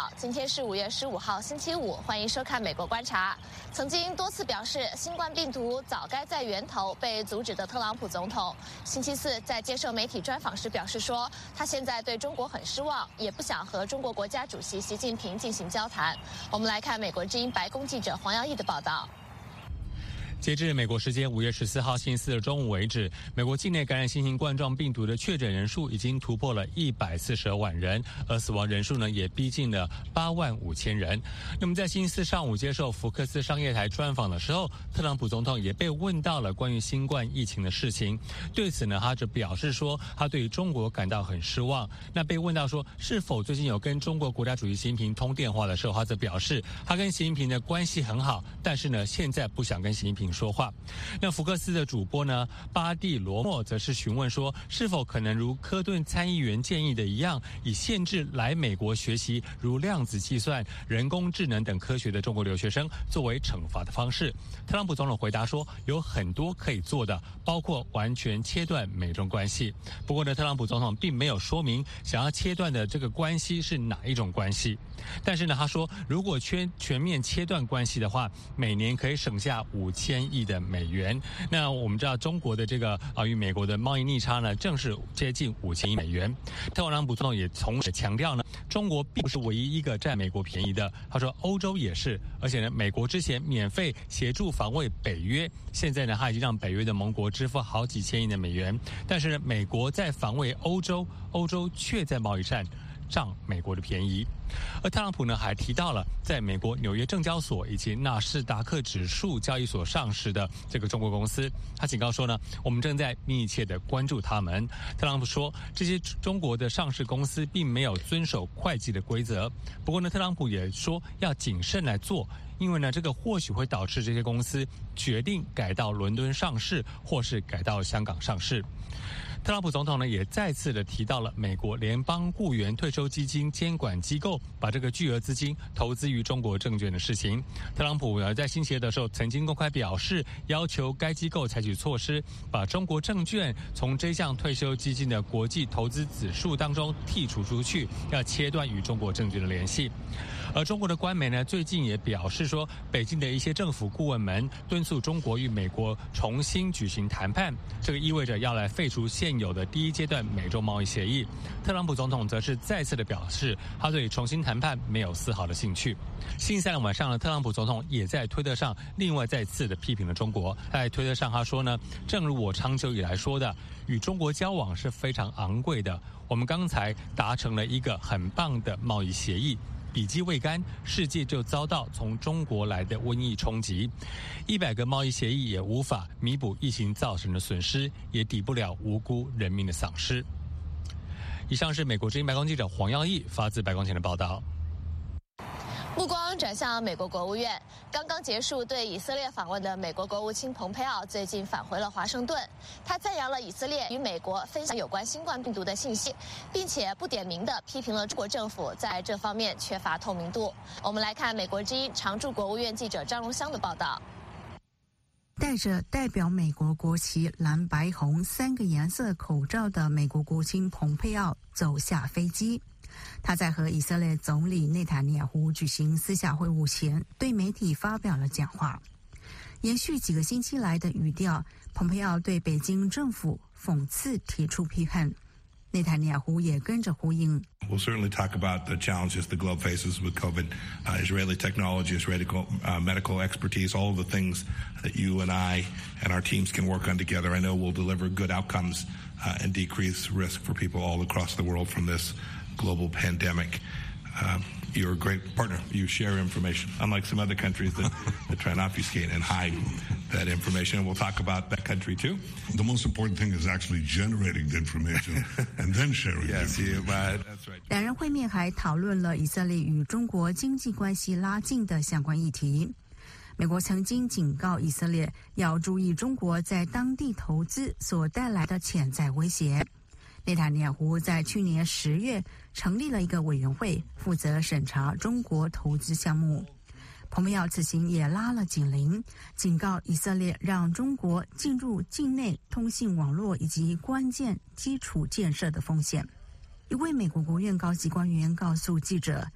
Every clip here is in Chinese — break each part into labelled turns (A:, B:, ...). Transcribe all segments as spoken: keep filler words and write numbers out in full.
A: 好，今天是五月十五号，星期五，欢迎收看《美国观察》。曾经多次表示新冠病毒早该在源头被阻止的特朗普总统，星期四在接受媒体专访时表示说，他现在对中国很失望，也不想和中国国家主席习近平进行交谈。我们来看美国之音白宫记者黄耀毅的报道。
B: 截至美国时间五月十四号星期四的中午为止，美国境内感染新型冠状病毒的确诊人数已经突破了一百四十二万人，而死亡人数呢也逼近了八万五千人。那么在星期四上午接受福克斯商业台专访的时候，特朗普总统也被问到了关于新冠疫情的事情。对此呢，他就表示说，他对于中国感到很失望。那被问到说是否最近有跟中国国家主席习近平通电话的时候，他则表示他跟习近平的关系很好，但是呢现在不想跟习近平说话。那福克斯的主播呢巴蒂罗莫则是询问说，是否可能如科顿参议员建议的一样，以限制来美国学习如量子计算、人工智能等科学的中国留学生作为惩罚的方式。特朗普总统回答说，有很多可以做的，包括完全切断美中关系。不过呢，特朗普总统并没有说明想要切断的这个关系是哪一种关系。但是呢，他说如果全全面切断关系的话，每年可以省下五千亿的美元。那我们知道中国的这个啊与美国的贸易逆差呢，正是接近五千亿美元。特朗普总统也同时强调呢，中国并不是唯一一个占美国便宜的。他说欧洲也是，而且呢，美国之前免费协助防卫北约，现在呢，他已经让北约的盟国支付好几千亿的美元。但是呢，美国在防卫欧洲，欧洲却在贸易战占美国的便宜。而特朗普呢还提到了在美国纽约证交所以及纳斯达克指数交易所上市的这个中国公司，他警告说呢，我们正在密切的关注他们。特朗普说，这些中国的上市公司并没有遵守会计的规则。不过呢，特朗普也说要谨慎来做，因为呢，这个或许会导致这些公司决定改到伦敦上市，或是改到香港上市。特朗普总统呢也再次的提到了美国联邦雇员退休基金监管机构把这个巨额资金投资于中国证券的事情。特朗普呢在星期二的时候曾经公开表示，要求该机构采取措施，把中国证券从这项退休基金的国际投资指数当中剔除出去，要切断与中国证券的联系。而中国的官媒呢最近也表示说，北京的一些政府顾问们敦促中国与美国重新举行谈判，这个意味着要来废除现有的第一阶段美洲贸易协议。特朗普总统则是再次的表示，他对重新谈判没有丝毫的兴趣。星期三的晚上呢，特朗普总统也在推特上另外再次的批评了中国。在推特上他说呢，正如我长久以来说的，与中国交往是非常昂贵的，我们刚才达成了一个很棒的贸易协议，笔记未干，世界就遭到从中国来的瘟疫冲击。一百个贸易协议也无法弥补疫情造成的损失，也抵不了无辜人民的丧失。以上是美国之音白宫记者黄耀毅发自白宫前的报道。
A: 目光转向美国国务院，刚刚结束对以色列访问的美国国务卿蓬佩奥最近返回了华盛顿。他赞扬了以色列与美国分享有关新冠病毒的信息，并且不点名地批评了中国政府在这方面缺乏透明度。我们来看美国之音常驻国务院记者张荣香的报道。
C: 戴着代表美国国旗蓝白红三个颜色口罩的美国国务卿蓬佩奥走下飞机。他在和以色列总理内塔尼亚胡举行私下会晤前，对媒体发表了讲话。延续几个星期来的语调，蓬佩奥对北京政府讽刺提出批判。内塔尼亚胡也跟着呼应。
D: We'll certainly talk about the challenges the globe faces with COVID, uh, Israeli technology, Israeli uh, medical expertise, all of the things that you and I and our teams can work on together. I know we'll deliver good outcomes uh, and decrease risk for people all across the world from this global pandemic. Uh, you're a great partner. You share information, unlike some other countries that, that try and obfuscate and hide that information. And we'll talk about that country too.
E: The most important thing is actually generating the information and then sharing it.
D: Yes, yeah, but that's right.
C: 两人会面还讨论了以色列与中国经济关系拉近的相关议题。美国曾经警告以色列要注意中国在当地投资所带来的潜在威胁。内塔尼亚胡在去年十月成立了一个委员会，负责审查中国投资项目。蓬佩奥此行也拉了警铃，警告以色列让中国进入境内通信网络以及关键基础建设的风险。一位美国国务院高级官员告诉记者，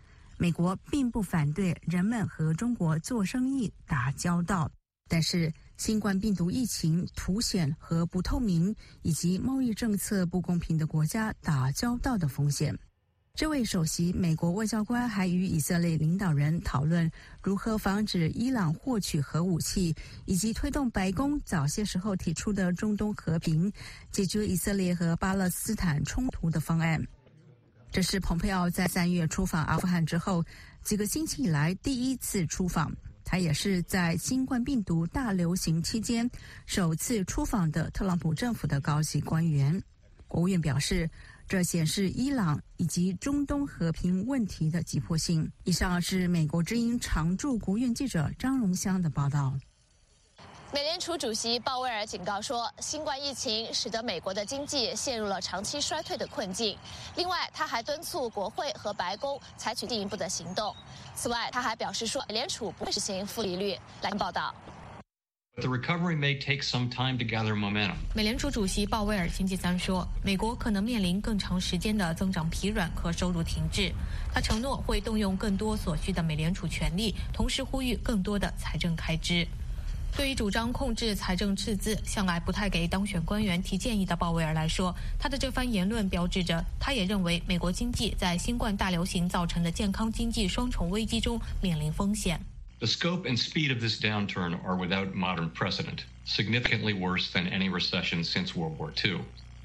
C: 美国并不反对人们和中国做生意、打交道，但是新冠病毒疫情凸显和不透明以及贸易政策不公平的国家打交道的风险。这位首席美国外交官还与以色列领导人讨论如何防止伊朗获取核武器，以及推动白宫早些时候提出的中东和平、解决以色列和巴勒斯坦冲突的方案。这是蓬佩奥在三月出访阿富汗之后几个星期以来第一次出访，他也是在新冠病毒大流行期间首次出访的特朗普政府的高级官员。国务院表示，这显示伊朗以及中东和平问题的急迫性。以上是美国之音常驻国务院记者张荣香的报道。
A: 美联储主席鲍威尔警告说，新冠疫情使得美国的经济陷入了长期衰退的困境。另外，他还敦促国会和白宫采取进一步的行动。此外，他还表示说，美联储不会实行负利率。来看报道。
F: The recovery may take some time to gather momentum.
G: 美联储主席鲍威尔星期三说，美国可能面临更长时间的增长疲软和收入停滞。他承诺会动用更多所需的美联储权力，同时呼吁更多的财政开支。对于主张控制财政赤字，向来不太给当选官员提建议的鲍威尔来说，他的这番言论标志着他也认为美国经济在新冠大流行造成的健康经济双重危机中面临风险。
F: The scope and speed of this downturn are without modern precedent, significantly worse than any recession since World War Two.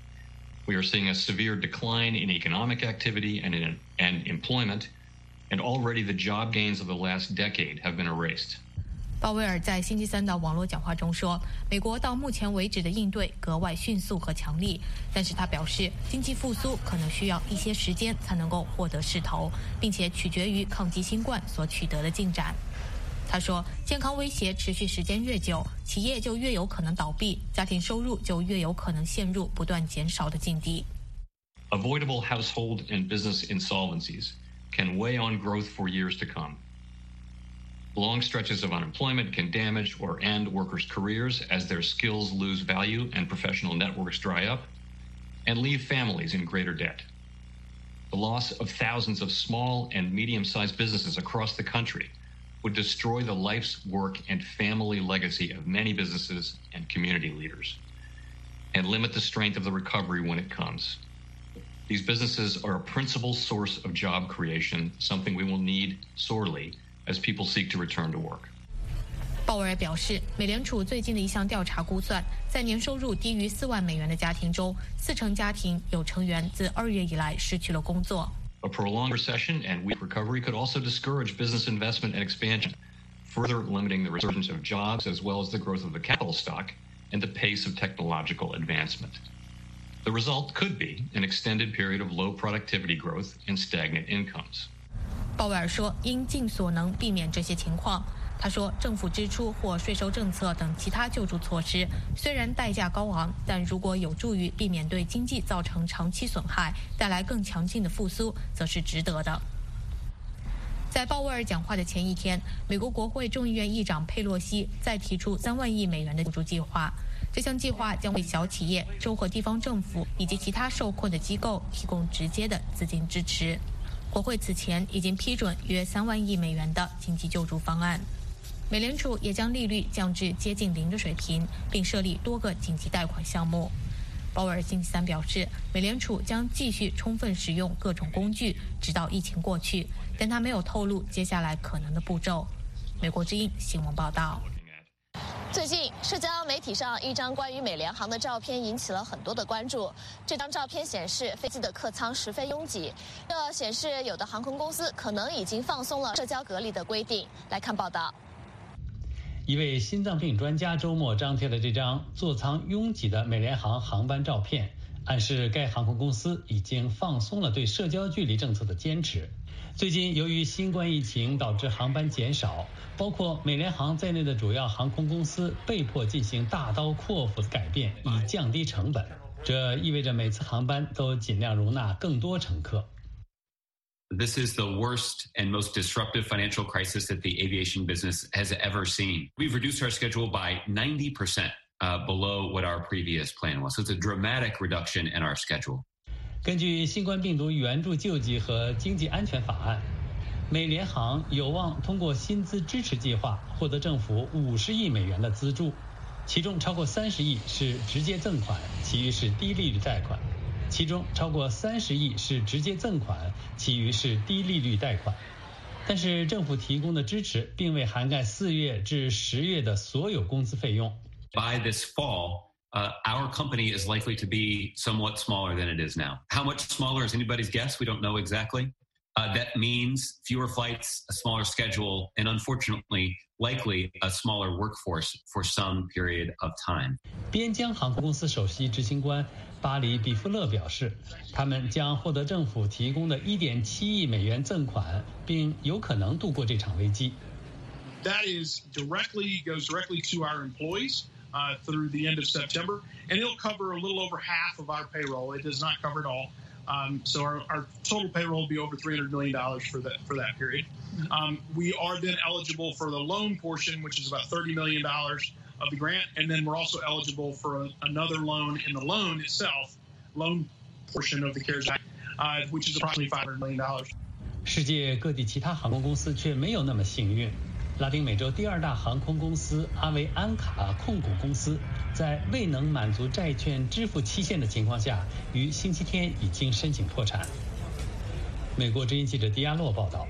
F: We are seeing a severe decline in economic activity and in and employment, and already the job gains of the last decade have been erased.
G: 鲍威尔在星期三的网络讲话中说，美国到目前为止的应对格外迅速和强力，但是他表示，经济复苏可能需要一些时间才能够获得势头，并且取决于抗击新冠所取得的进展。他说，健康威胁持续时间越久，企业就越有可能倒闭，家庭收入就越有可能陷入不断减少的境地。
F: Avoidable household and business insolvencies can weigh on growth for years to come. Long stretches of unemployment can damage or end workers' careers as their skills lose value and professional networks dry up, and leave families in greater debt. The loss of thousands of small and medium-sized businesses across the country would destroy the life's work and family legacy of many businesses and community leaders, and limit the strength of the recovery when it comes. These businesses are a principal source of job creation, something we will need sorely as people seek to return to work.
G: 鲍威尔表示，美联储最近的一项调查估算，在年收入低于四万美元的家庭中，四成家庭有成员自二月以来失去了工作。
F: A prolonged recession and weak recovery could also discourage business investment and expansion, further limiting the resurgence of jobs as well as the growth of the capital stock and the pace of technological advancement. The result could be an extended period of low productivity growth and stagnant incomes.
G: 鲍威尔说，应尽所能避免这些情况。他说，政府支出或税收政策等其他救助措施虽然代价高昂，但如果有助于避免对经济造成长期损害，带来更强劲的复苏，则是值得的。在鲍威尔讲话的前一天，美国国会众议院议长佩洛西再提出三万亿美元的救助计划。这项计划将为小企业、州和地方政府以及其他受困的机构提供直接的资金支持。国会此前已经批准约三万亿美元的经济救助方案。美联储也将利率降至接近零的水平，并设立多个紧急贷款项目。鲍威尔星期三表示，美联储将继续充分使用各种工具，直到疫情过去，但他没有透露接下来可能的步骤。美国之音新闻报道。
A: 最近，社交媒体上一张关于美联航的照片引起了很多的关注。这张照片显示飞机的客舱十分拥挤，这显示有的航空公司可能已经放松了社交隔离的规定。来看报道。
B: 一位心脏病专家周末张贴了这张座舱拥挤的美联航航班照片，暗示该航空公司已经放松了对社交距离政策的坚持。最近，由于新冠疫情导致航班减少，包括美联航在内的主要航空公司被迫进行大刀阔斧的改变，以降低成本。这意味着每次航班都尽量容纳更多乘客。
H: This is the worst and most disruptive financial crisis that the aviation business has ever seen. We've reduced our schedule by ninety percent uh, below what our previous plan was. So it's a dramatic reduction in our schedule.
B: 根据新冠病毒援助救济和经济安全法案， 美联航有望通过薪资支持计划获得政府五十亿美元的资助，其中超过三十亿是直接赠款，其余是低利率贷款。其中超过三十亿是直接赠款，其余是低利率贷款。但是政府提供的支持并未涵盖四月至十月的所有工资费用。
H: By this fall, uh, our company is likely to be somewhat smaller than it is now. How much smaller is anybody's guess? We don't know exactly. Uh, that means fewer flights, a smaller schedule, and unfortunately, likely a smaller workforce for some period of time.
B: 边疆航空公司首席执行官巴里比夫勒表示，他们将获得政府提供的 一点七亿美元赠款，并有可能度过这场危机。
I: That is directly goes directly to our employees uh, through the end of September, and it'll cover a little over half of our payroll. It does not cover it all. Um, so our, our total payroll will be over three hundred million dollars for that for that period. Um, we are then eligible for the loan portion, which is about thirty million dollars of the grant, and then we're also eligible for a, another loan in the loan itself, loan portion of the CARES Act, uh, which is approximately five hundred million dollars.
B: 世界各地其他航空公司却没有那么幸运。拉丁美洲第二大航空公司阿维安卡控股公司在未能满足债券支付期限的情况下，于星期天已经申请破产。美国之音记者迪亚洛报道。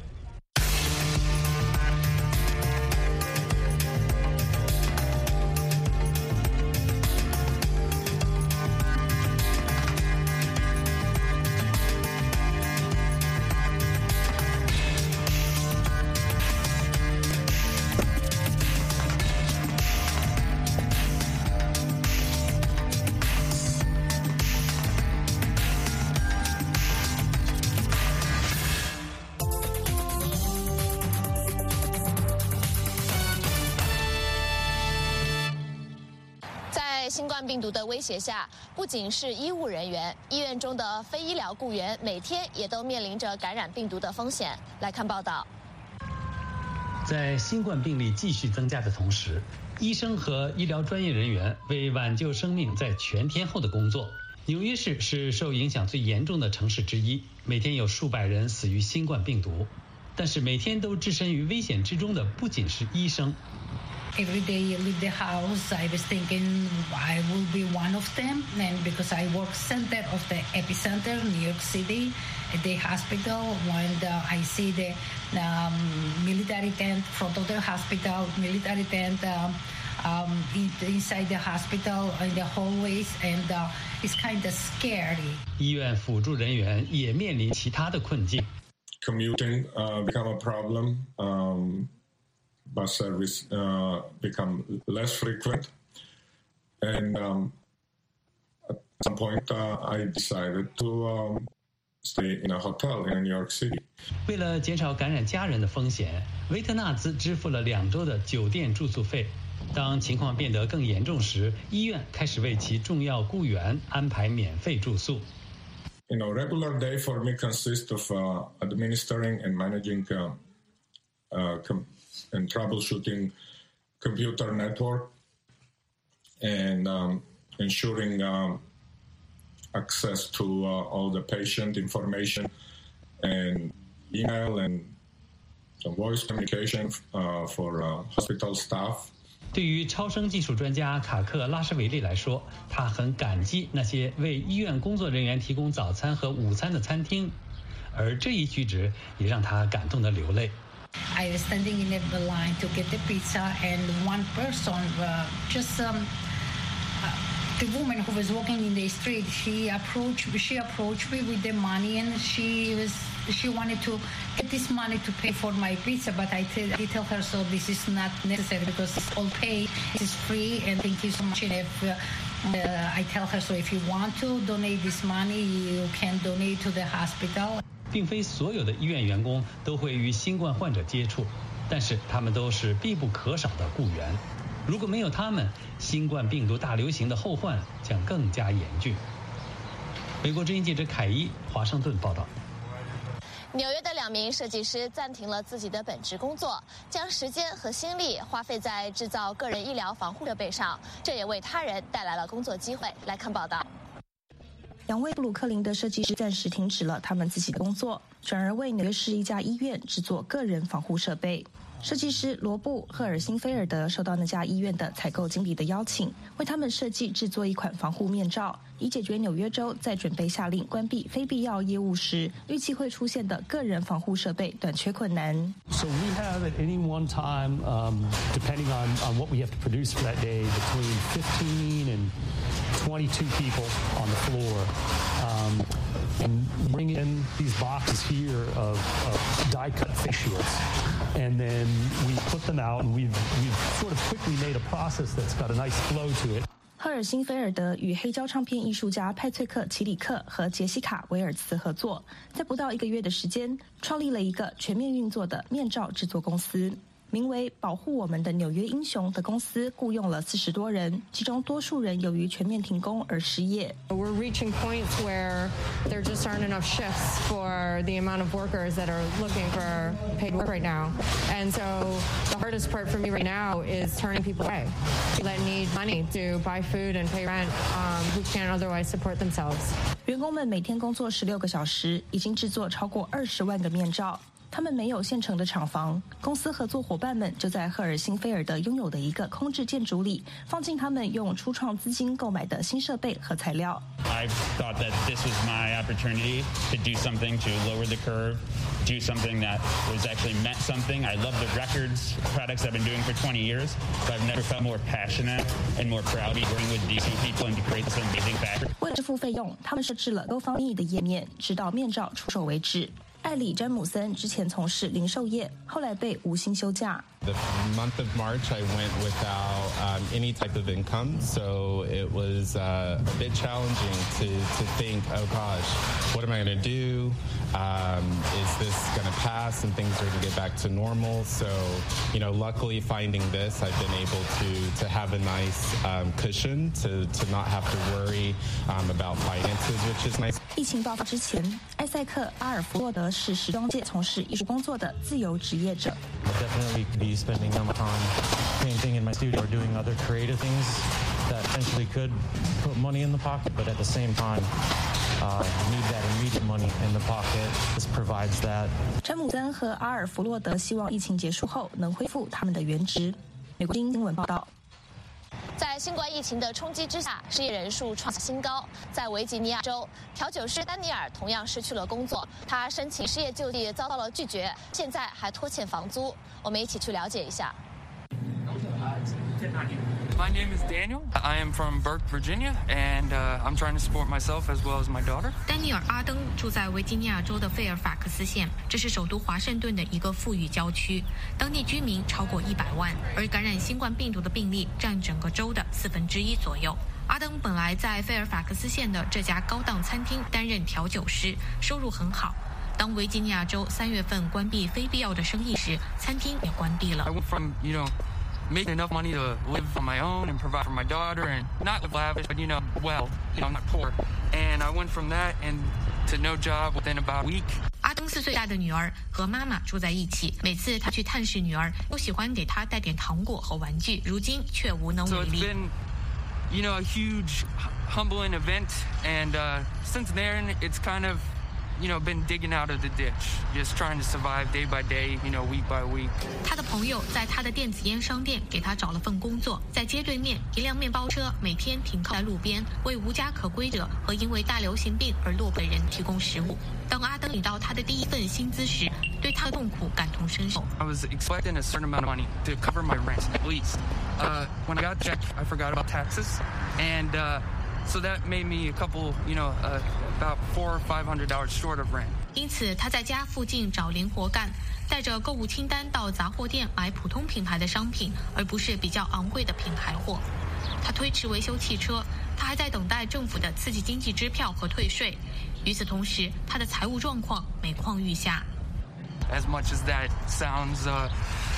A: 新冠病毒的威胁下，不仅是医务人员，医院中的非医疗雇员每天也都面临着感染病毒的风险。来看报道。
B: 在新冠病例继续增加的同时，医生和医疗专业人员为挽救生命在全天候的工作。纽约市是受影响最严重的城市之一，每天有数百人死于新冠病毒。但是每天都置身于危险之中的不仅是医生。
J: Every day I leave the house, I was thinking I will be one of them. And because I work center of the epicenter, New York City, at the hospital, when uh, I see the um, military tent front of the hospital, military tent um, um, in, inside the hospital, in the hallways, and uh, it's kind of scary.
B: 医院辅助人员也面临其他的困境。
K: Commuting uh, become a problem. Um, bus service uh, become less frequent, and um, at some point uh, I decided to um, stay in a hotel in New York City.
B: 为了减少感染家人的风险，维特纳兹支付了两周的酒店住宿费。当情况变得更严重时，医院开始为其重要雇员安排免费住宿。
K: You know, regular day for me consists of uh, administering and managing uh, uh, com- and troubleshooting computer network and um, ensuring um, access to uh, all the patient information and email and some voice communication uh, for uh, hospital staff.
B: 对于超声技术专家卡克拉什维利来说，他很感激那些为医院工作人员提供早餐和午餐的餐厅，而这一举止也让他感动得流泪。
J: I was standing in the line to get the pizza, and one person uh, just um, uh, the woman who was walking in the street, she approached she approached me with the money, and she was she wanted to get this money to pay for my pizza, but I tell, I tell her, so this is not necessary because it's all paid, it's free, and thank you so much. And if uh, uh, I tell her, so if you want to donate this money, you can donate to the hospital.
B: 并非所有的医院员工都会与新冠患者接触，但是他们都是必不可少的雇员。如果没有他们，新冠病毒大流行的后患将更加严峻。美国之音记者凯伊，华盛顿报道。
A: 纽约的两名设计师暂停了自己的本职工作，将时间和心力花费在制造个人医疗防护设备上，这也为他人带来了工作机会。来看报道。
L: 两位布鲁克林的设计师暂时停止了他们自己的工作，转而为纽约市一家医院制作个人防护设备。设计师罗布·赫尔辛菲尔德受到那家医院的采购经理的邀请，为他们设计制作一款防护面罩，以解决纽约州在准备下令关闭非必要业务时预计会出现的个人防护设备短缺困难。
M: So we have at any one time, um, depending on, on what we have to produce for that day, between fifteen and twenty-two people on the floor. Um, and bring in these boxes here of, of die-cut face shields. And then we put them out, and we've, we've sort of quickly made a process that's got a nice flow to it.
L: 赫尔辛菲尔德与黑胶唱片艺术家派翠克·齐里克和杰西卡·维尔茨合作，在不到一个月的时间，创立了一个全面运作的面罩制作公司。名为保护我们的纽约英雄的公司雇佣了四十多人，其中多数人由于全面停工而失业。
N: We're reaching points where there just aren't enough shifts for the amount of workers that are looking for paid work right now. And so the hardest part for me right now is turning people away that need money to buy food and pay rent, um, who can't otherwise support themselves.
L: 员工们每天工作十六个小时，已经制作超过二十万个面罩。他们没有现成的厂房，公司合作伙伴们就在赫尔辛菲尔德拥有的一个空置建筑里，放进他们用初创资金购买的新设备和材料。
O: I thought that this was my opportunity to do something to lower the curve, do something that was actually meant something. I love the records products I've been doing for twenty years, but I've never felt more passionate and more proud to be working with D C people and to create this amazing factory.
L: 为了支付费用，他们设置了GoFundMe的页面，直到面罩出售为止。艾里·詹姆森之前从事零售业，后来被无薪休假。
P: The month of March, I went without um, any type of income, so it was uh, a bit challenging to, to think, oh gosh, what am I going to do? Um, is this going to pass and things are going to get back to normal? So, you know, luckily finding this, I've been able to, to have a nice um, cushion to, to not have to worry um, about finances, which is nice.
L: 疫情爆发之前，艾塞克·阿尔弗洛德是时装界从事艺术工作的自由职业者。
Q: Definitely be spending my time painting in my studio or doing other creative things that potentially could put money in the pocket, but at the same time, uh, need that immediate money in the pocket. This provides that.
L: 詹姆森和阿尔弗洛德希望疫情结束后能恢复他们的原职。美国新闻报道。
A: 在新冠疫情的冲击之下，失业人数创下新高。在维吉尼亚州，调酒师丹尼尔同样失去了工作，他申请失业救济遭到了拒绝，现在还拖欠房租。我们一起去了解一下。
R: My name is Daniel. I am from Burke, Virginia, and uh, I'm trying to support myself as well as my daughter.
G: 丹尼尔·阿登住在维吉尼亚州的费尔法克斯县，这是首都华盛顿的一个富裕郊区，当地居民超过一百万，而感染新冠病毒的病例占整个州的四分之一左右。阿登本来在费尔法克斯县的这家高档餐厅担任调酒师，收入很好。当维吉尼亚州三月份关闭非必要的生意时，餐厅也关闭了。
R: I went from, you know, making enough money to live on my own and provide for my daughter and not live lavish, but, you know, well, you know, I'm not poor. And I went from that and to no job within about a week.
G: 阿登四岁大的女儿和妈妈住在一起，每次他去探视女儿，都喜欢给她带点糖果和玩具，如今却无能为力。
R: So it's been, you know, a huge, humbling event, and uh, since then, it's kind of, you know, been digging out of the ditch, just trying to survive day by day, you know, week by week.
G: 他的朋友在他的电子烟商店给他找了份工作，在街对面，一辆面包车每天停靠在路边，为无家可归者和因为大流行病而落魄的人提供食物。当阿登领到他的第一份薪资时，对他的痛苦感同身受。
R: I was expecting a certain amount of money to cover my rent, at least. Uh, when I got the check, I forgot about taxes, and uh, so that made me a couple, you know, uh, about four or five hundred dollars short of rent.
G: 因此，他在家附近找零活干，带着购物清单到杂货店买普通品牌的商品，而不是比较昂贵的品牌货。他推迟维修汽车，他还在等待政府的刺激经济支票和退税。与此同时，他的财务状况每况愈下。
R: As much as that sounds, uh,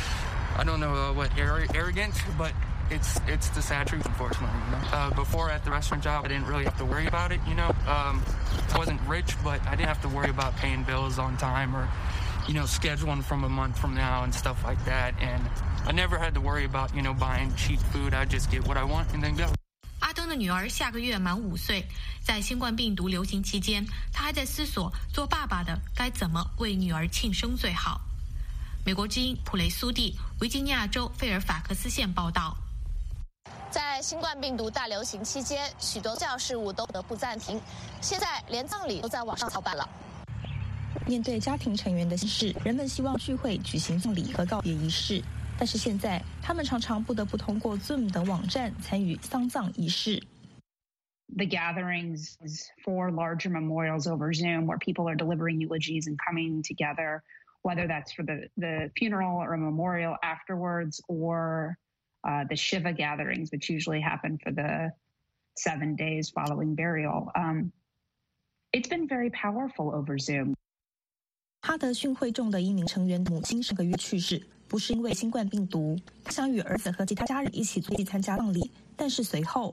R: I don't know what arrogant, but it's it's the sad truth, unfortunately. You know? uh, before at the restaurant job, I didn't really have to worry about it. You know, um, I wasn't rich, but I didn't have to worry about paying bills on time or, you know, scheduling from a month from now and stuff like that. And I never had to worry about, you know, buying cheap food. I just get what I want and then go.
G: 阿登的女儿下个月满五岁，在新冠病毒流行期间，他还在思索做爸爸的该怎么为女儿庆生最好。美国之音普雷苏蒂，维吉尼亚州费尔法克斯县报道。
A: 在新冠病毒大流行期间，许多宗教事务都不得不暂停，现在连葬礼都在网上操办了。
L: 面对家庭成员的心事，人们希望聚会举行葬礼和告别仪式，但是现在他们常常不得不通过 Zoom 等网站参与丧葬仪式。
S: The gatherings for larger memorials over Zoom where people are delivering eulogies and coming together, whether that's for the, the funeral or a memorial afterwards, or uh, the Shiva gatherings, which usually happen for the seven days following burial. Um, it's been very powerful over Zoom.
L: 哈德逊会众的一名成员的母亲上个月去世，不是因为新冠病毒，他想与儿子和其他家人一起去参加葬礼，但是随后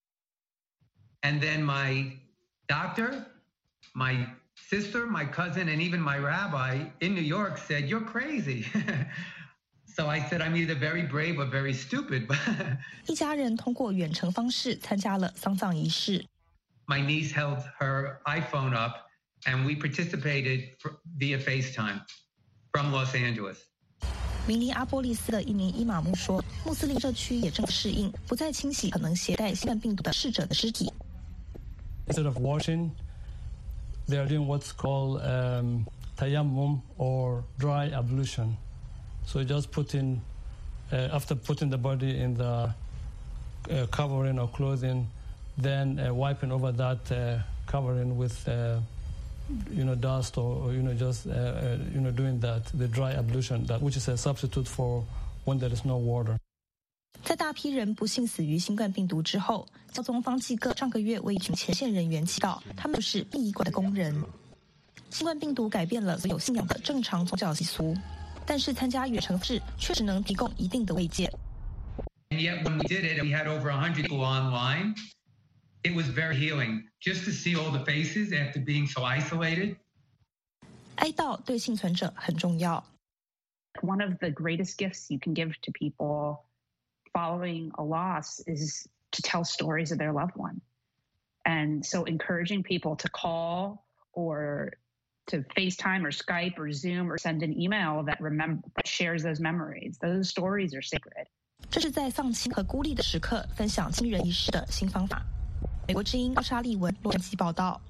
T: And then my doctor, my sister, my cousin, and even my rabbi in New York said, "You're crazy." So I said, "I'm either very brave or very stupid."
L: 一家人通过远程方式参加了丧葬仪式。
T: My niece held her iPhone up, and we participated via FaceTime from Los Angeles.
L: 明尼阿波利斯的一名伊玛目说，穆斯林社区也正适应不再清洗可能携带新冠病毒的逝者的尸体。
U: Instead of washing, they are doing what's called um, tayammum or dry ablution. So just putting, uh, after putting the body in the uh, covering or clothing, then uh, wiping over that uh, covering with, uh, you know, dust or, or you know, just uh, uh, you know, doing that, the dry ablution, that which is a substitute for when there is no water.
L: 在大批人不幸死于新冠病毒之后，教宗方济各上个月为一群前线人员祈祷，他们是殡仪馆的工人。新冠病毒改变了所有信仰的正常宗教习俗，但是参加远程式确实能提供一定的慰藉。
T: And yet, when we did it, we had over one hundred people online. It was very healing just to see all the faces after being so isolated.
L: 哀悼对幸存者很重要。
S: One of the greatest gifts you can give to people following a loss is to tell stories of their loved one. And so encouraging people to call or to FaceTime or Skype or Zoom or send an email that remember that shares those memories. Those stories are sacred.
L: 这是在丧亲和孤立的时刻分享亲人仪式的新方法。美国之音高莎丽文洛杉矶报道。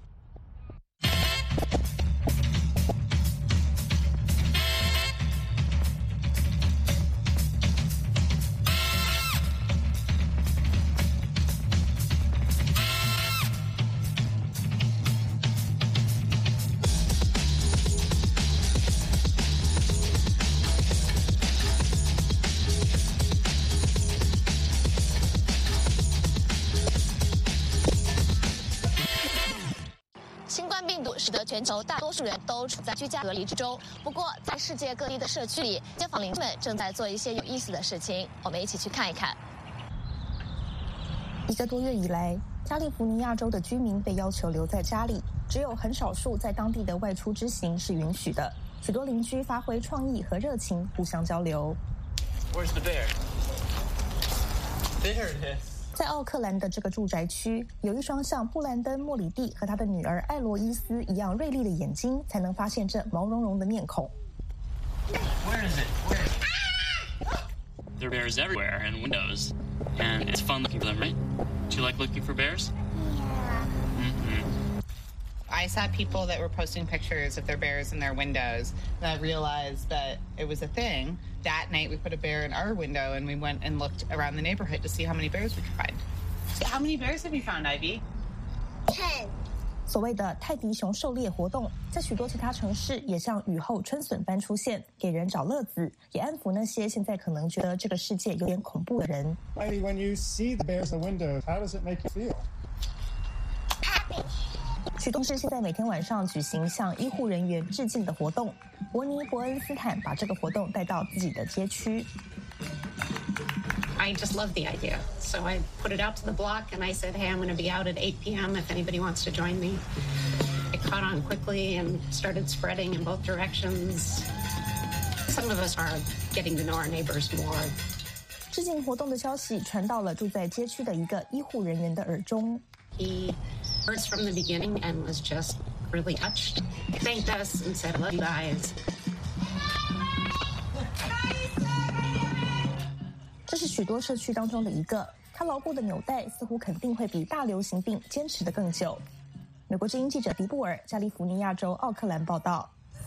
A: 使得全球大多数人都处在居家隔离之中。不过，在世界各地的社区里，街坊邻居们正在做一些有意思的事情，我们一起去看一看。
L: 一个多月以来，加利福尼亚州的居民被要求留在家里，只有很少数在当地的外出之行是允许的。许多邻居发挥创意和热情，互相交流。
V: Where's the bear? There it is.
L: 在奥克兰的这个住宅区，有一双像布兰登·莫里蒂和他的女儿艾罗伊斯一样锐利的眼睛，才能发现这毛茸茸的面孔。
V: Where is it? Where? There are bears everywhere and windows, and it's fun looking for them, right? Do you like looking for bears?
W: Yeah.
V: Mm-hmm.
W: I saw people that were posting pictures of their bears in their windows, and I realized that it was a thing. That night we put a bear in our window and we went and looked around the neighborhood to see how many bears we could find. So how many bears have you found, Ivy? Ten.
L: 所谓的泰迪熊狩猎活动，在许多其他城市也像雨后春笋般出现，给人找乐子，也安抚那些现在可能觉得这个世界有点恐怖的人。
X: Ivy, when you see the bears in the window, how does it make you feel?
W: Happy.
L: 许多市现在每天晚上举行向医护人员致敬的活动。伯尼·伯恩斯坦把这个活动带到自己的街区。
Y: I just love the idea. So I put it out to the block and I said, hey, I'm going to be out at eight p.m. if anybody wants to join me. It caught on quickly and started spreading in both directions. Some of us are getting to know our neighbors more.
L: 致敬活动的消息传到了住在街区的一个医护人员的耳中。
Y: He heard us from the beginning and was just really touched. He thanked us and said, "I love you guys."
L: 这是许多社区当中的一个，他牢固的纽带似乎肯定会比大流行病坚持得更久。美国之音记者迪布尔，加利福尼亚州奥克兰报道。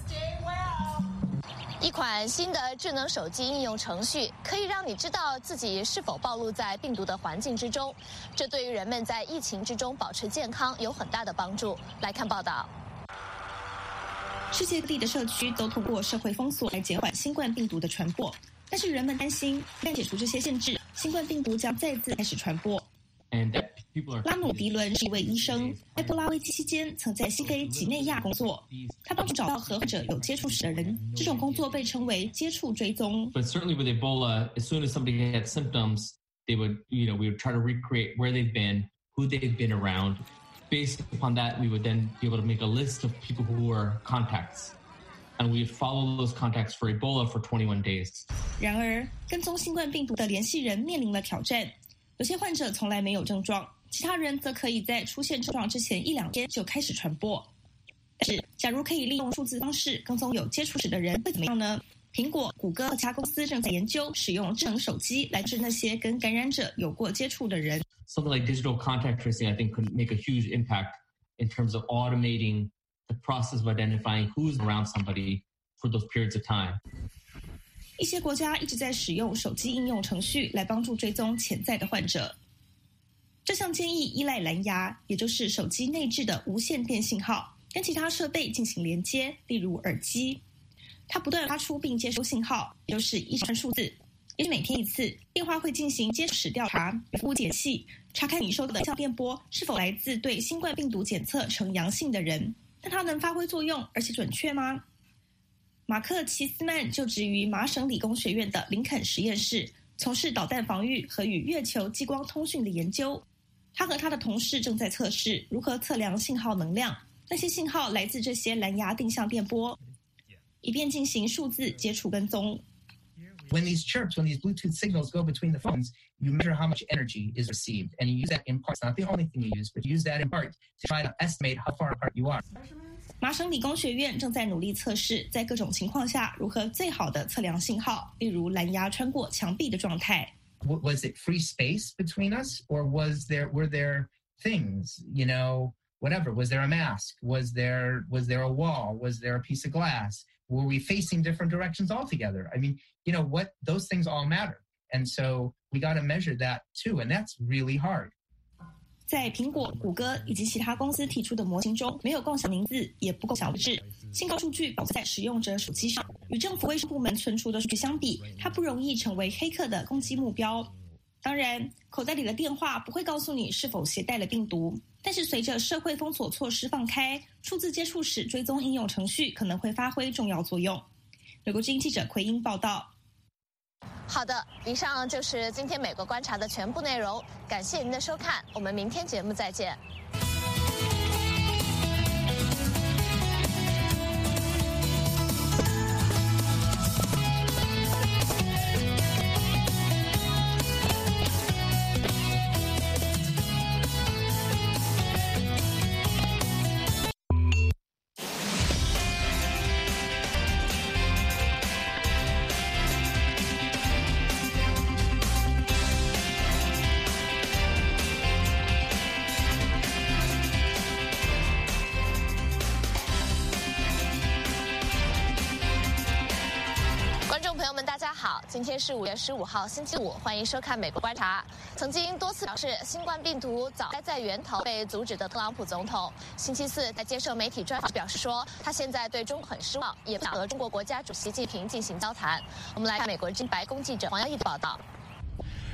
A: 一款新的智能手机应用程序可以让你知道自己是否暴露在病毒的环境之中，这对于人们在疫情之中保持健康有很大的帮助。来看报道。
L: 世界各地的社区都通过社会封锁来减缓新冠病毒的传播，但是人们担心，一旦解除这些限制，新冠病毒将再次开始传播。拉姆迪伦是一位医生，在波拉危机期间曾在西非几内亚工作，他帮助找到和患者有接触史的人，这种工作被称为接触追踪。
C: But certainly with Ebola, as soon as somebody had symptoms, they would, you know, we would try to recreate where they've been, who they've been around. Based upon that, we would then be able to make a list of people who were contacts. And we would follow those contacts for Ebola for twenty-one days.
L: 然而，跟踪新冠病毒的联系人面临了挑战。有些患者从来没有症状，其他人则可以在出现症状之前一两天就开始传播。但是，假如可以利用数字方式跟踪有接触史的人，会怎么样呢？苹果、谷歌和其他公司正在研究使用智能手机来治那些跟感染者有过接触的人。
C: Something like digital contact tracing, I think, could make a huge impact in terms of automating the process of identifying who's around somebody for those periods of time.
L: 一些国家一直在使用手机应用程序来帮助追踪潜在的患者。这项建议依赖蓝牙，也就是手机内置的无线电信号，跟其他设备进行连接，例如耳机。它不断发出并接收信号，也就是一串数字。也许每天一次，电话会进行接触史调查，服务解析，查看你收到的像电波是否来自对新冠病毒检测呈阳性的人。但它能发挥作用，而且准确吗？马克·齐斯曼就职于麻省理工学院的林肯实验室，从事导弹防御和与月球激光通讯的研究。他和他的同事正在测试如何测量信号能量，那些信号来自这些蓝牙定向电波，以便进行数字接触跟踪。
D: When these chirps, when these Bluetooth signals go between the phones, you measure how much energy is received, and you use that in part. It's not the only thing you use, but you use that in part to try to estimate how far apart you are.
L: 麻省理工学院正在努力测试在各种情况下如何最好的测量信号，例如蓝牙穿过墙壁的状态。
D: Was it free space between us, or was there were there things, you know, whatever? Was there a mask? Was there was there a wall? Was there a piece of glass? Were we facing different directions altogether? I mean, you know what? Those things all matter, and so we got to measure that too, and that's really hard.
L: 在苹果、谷歌以及其他公司提出的模型中，没有共享名字，也不共享位置。信号数据保存在使用者手机上，与政府卫生部门存储的数据相比，它不容易成为黑客的攻击目标。当然，口袋里的电话不会告诉你是否携带了病毒，但是随着社会封锁措施放开，数字接触史追踪应用程序可能会发挥重要作用。美国之音记者奎英报道。
A: 好的，以上就是今天美国观察的全部内容，感谢您的收看，我们明天节目再见。今天是五月十五号，星期五，欢迎收看《美国观察》。曾经多次表示新冠病毒早该在源头被阻止的特朗普总统，星期四在接受媒体专访表示说，他现在对中国很失望，也不想和中国国家主席习近平进行交谈。我们来看美国之音白宫记者黄耀义的报道。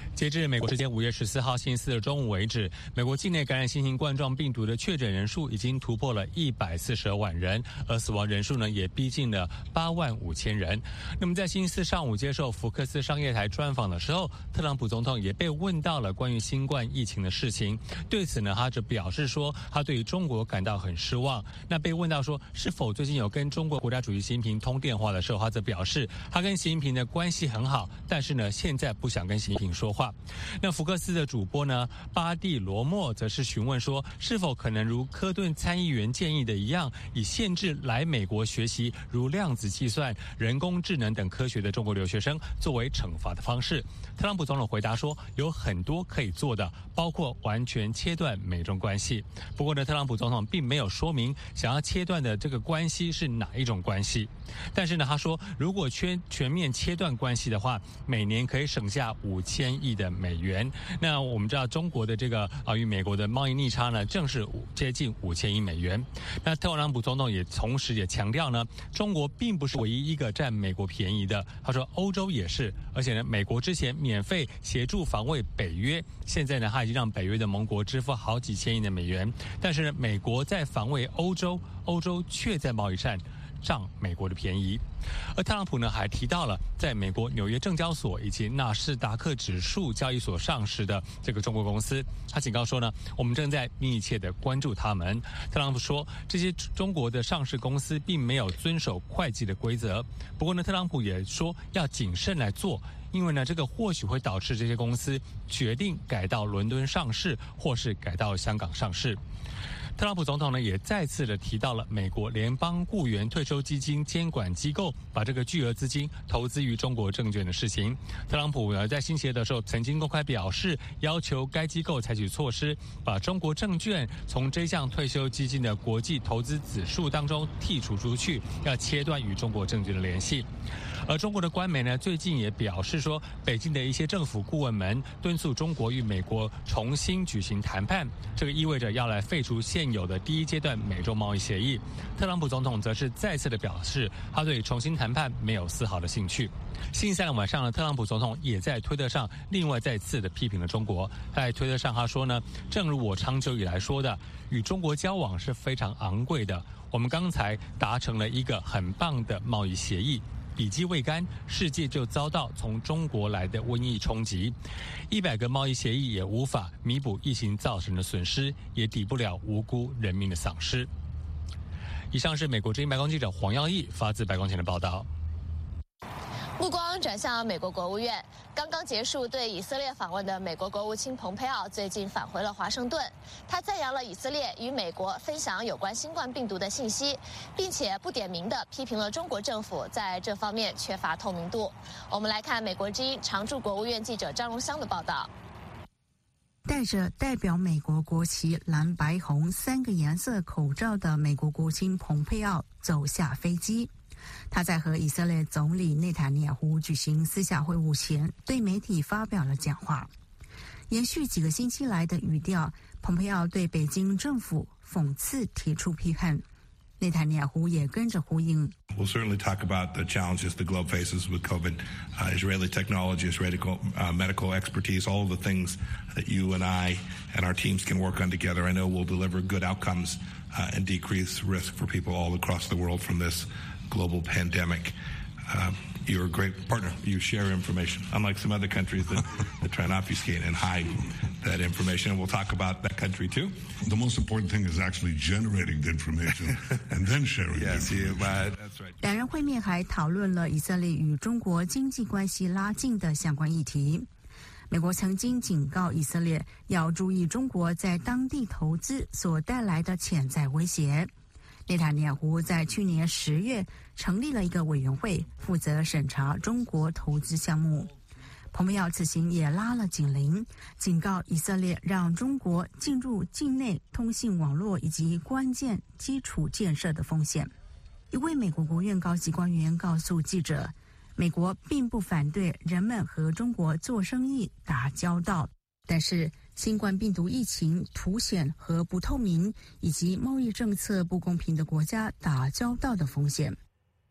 B: 截至美国时间五月十四号星期四的中午为止，美国境内感染新型冠状病毒的确诊人数已经突破了一百四十万人，而死亡人数呢也逼近了八万五千人。那么在星期四上午接受福克斯商业台专访的时候，特朗普总统也被问到了关于新冠疫情的事情。对此呢，他就表示说，他对于中国感到很失望。那被问到说是否最近有跟中国国家主席习近平通电话的时候，他则表示他跟习近平的关系很好，但是呢，现在不想跟习近平说话。那福克斯的主播呢，巴蒂罗莫则是询问说，是否可能如科顿参议员建议的一样，以限制来美国学习如量子计算、人工智能等科学的中国留学生作为惩罚的方式。特朗普总统回答说，有很多可以做的，包括完全切断美中关系。不过呢，特朗普总统并没有说明想要切断的这个关系是哪一种关系。但是呢，他说，如果全全面切断关系的话，每年可以省下五千亿的美元。那我们知道，中国的这个啊与美国的贸易逆差呢，正是接近五千亿美元。那特朗普总统也同时也强调呢，中国并不是唯一一个占美国便宜的。他说，欧洲也是，而且呢，美国之前免费协助防卫北约，现在呢，他已经让北约的盟国支付好几千亿的美元。但是呢，美国在防卫欧洲，欧洲却在贸易战占美国的便宜。而特朗普呢还提到了在美国纽约证交所以及纳斯达克指数交易所上市的这个中国公司，他警告说呢，我们正在密切的关注他们。特朗普说，这些中国的上市公司并没有遵守会计的规则。不过呢，特朗普也说要谨慎来做，因为呢，这个或许会导致这些公司决定改到伦敦上市，或是改到香港上市。特朗普总统呢也再次的提到了美国联邦雇员退休基金监管机构把这个巨额资金投资于中国证券的事情。特朗普呢在星期二的时候曾经公开表示，要求该机构采取措施，把中国证券从这项退休基金的国际投资指数当中剔除出去，要切断与中国证券的联系。而中国的官媒呢最近也表示说，北京的一些政府顾问们敦促中国与美国重新举行谈判，这个意味着要来废除现有的第一阶段美洲贸易协议。特朗普总统则是再次的表示，他对重新谈判没有丝毫的兴趣。星期三的晚上呢，特朗普总统也在推特上另外再次的批评了中国。他在推特上他说呢，正如我长久以来说的，与中国交往是非常昂贵的，我们刚才达成了一个很棒的贸易协议，笔记未干，世界就遭到从中国来的瘟疫冲击。一百个贸易协议也无法弥补疫情造成的损失，也抵不了无辜人民的丧失。以上是美国之音白宫记者黄耀义发自白宫前的报道。
A: 目光转向美国国务院，刚刚结束对以色列访问的美国国务卿蓬佩奥最近返回了华盛顿。他赞扬了以色列与美国分享有关新冠病毒的信息，并且不点名地批评了中国政府在这方面缺乏透明度。我们来看美国之音常驻国务院记者张荣香的报道。
E: 戴着代表美国国旗蓝白红三个颜色口罩的美国国务卿蓬佩奥走下飞机。他在和以色列总理内塔尼亚胡举行私下会晤前，对媒体发表了讲话。延续几个星期来的语调，蓬佩奥对北京政府讽刺提出批判。内塔尼亚胡也跟着呼应。
F: We'll certainly talk about the challenges the globe faces with COVID, uh, Israeli technology, Israeli uh, medical expertise, all of the things that you and I and our teams can work on together. I know we'll deliver good outcomes uh, and decrease risk for people all across the world from this global pandemic. Uh, you're a great partner. You share information, unlike some other countries that, that try and obfuscate and hide that information. And we'll talk about that country too.
H: The most important thing is actually generating the information and then sharing
F: yes,
H: it.
F: Yes, yeah, that's right.
E: 两人会面还讨论了以色列与中国经济关系拉近的相关议题。美国曾经警告以色列要注意中国在当地投资所带来的潜在威胁。内塔尼亚胡在去年十月成立了一个委员会，负责审查中国投资项目。蓬佩奥此行也拉了警铃，警告以色列让中国进入境内通信网络以及关键基础建设的风险。一位美国国务院高级官员告诉记者，美国并不反对人们和中国做生意打交道，但是新冠病毒疫情凸显和不透明以及贸易政策不公平的国家打交道的风险。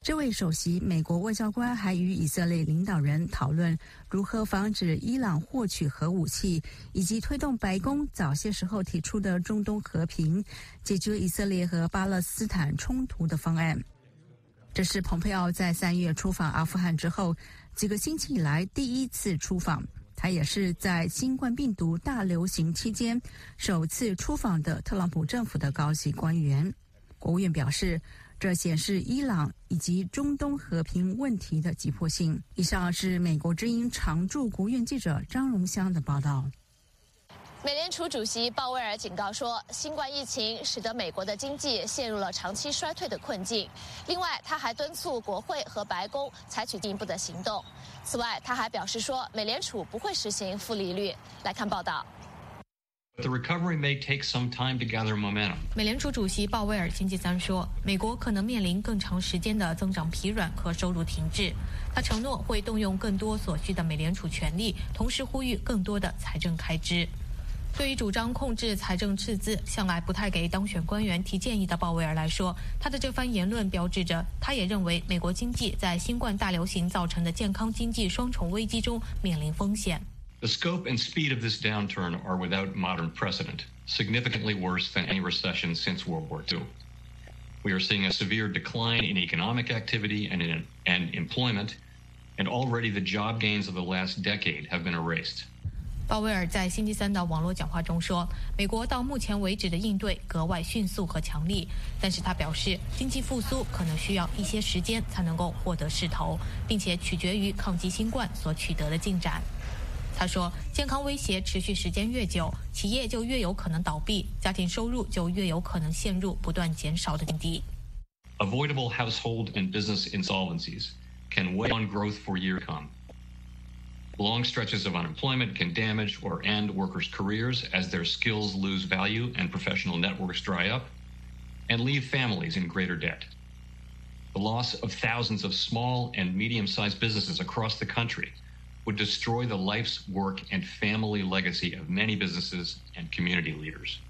E: 这位首席美国外交官还与以色列领导人讨论如何防止伊朗获取核武器，以及推动白宫早些时候提出的中东和平、解决以色列和巴勒斯坦冲突的方案。这是蓬佩奥在三月出访阿富汗之后几个星期以来第一次出访，他也是在新冠病毒大流行期间首次出访的特朗普政府的高级官员。国务院表示，这显示伊朗以及中东和平问题的急迫性。以上是美国之音常驻国务院记者张荣香的报道。
A: 美联储主席鲍威尔警告说，新冠疫情使得美国的经济陷入了长期衰退的困境。另外，他还敦促国会和白宫采取进一步的行动。此外，他还表示说，美联储不会实行负利率。来看报道。
I: The recovery may take some time to gather momentum.
G: 美联储主席鲍威尔星期三说，美国可能面临更长时间的增长疲软和收入停滞。他承诺会动用更多所需的美联储权力，同时呼吁更多的财政开支。对于主张控制财政赤字，向来不太给当选官员提建议的鲍威尔来说，他的这番言论标志着他也认为美国经济在新冠大流行造成的健康经济双重危机中面临风险。
I: The scope and speed of this downturn are without modern precedent, significantly worse than any recession since World War Two. We are seeing a severe decline in economic activity and in and employment, and already the job gains of the last decade have been erased.
G: 鲍威尔在星期三的网络讲话中说，美国到目前为止的应对格外迅速和强力，但是他表示，经济复苏可能需要一些时间才能够获得势头，并且取决于抗击新冠所取得的进展。他说，健康威胁持续时间越久，企业就越有可能倒闭，家庭收入就越有可能陷入不断减少的境地。
I: Avoidable household and business insolvencies can weigh on growth for years to come. Long stretches of unemployment can damage or end workers' careers as their skills lose value and professional networks dry up, and leave families in greater debt. The loss of thousands of small and medium-sized businesses across the country would destroy the life's work and family legacy of many businesses and community leaders,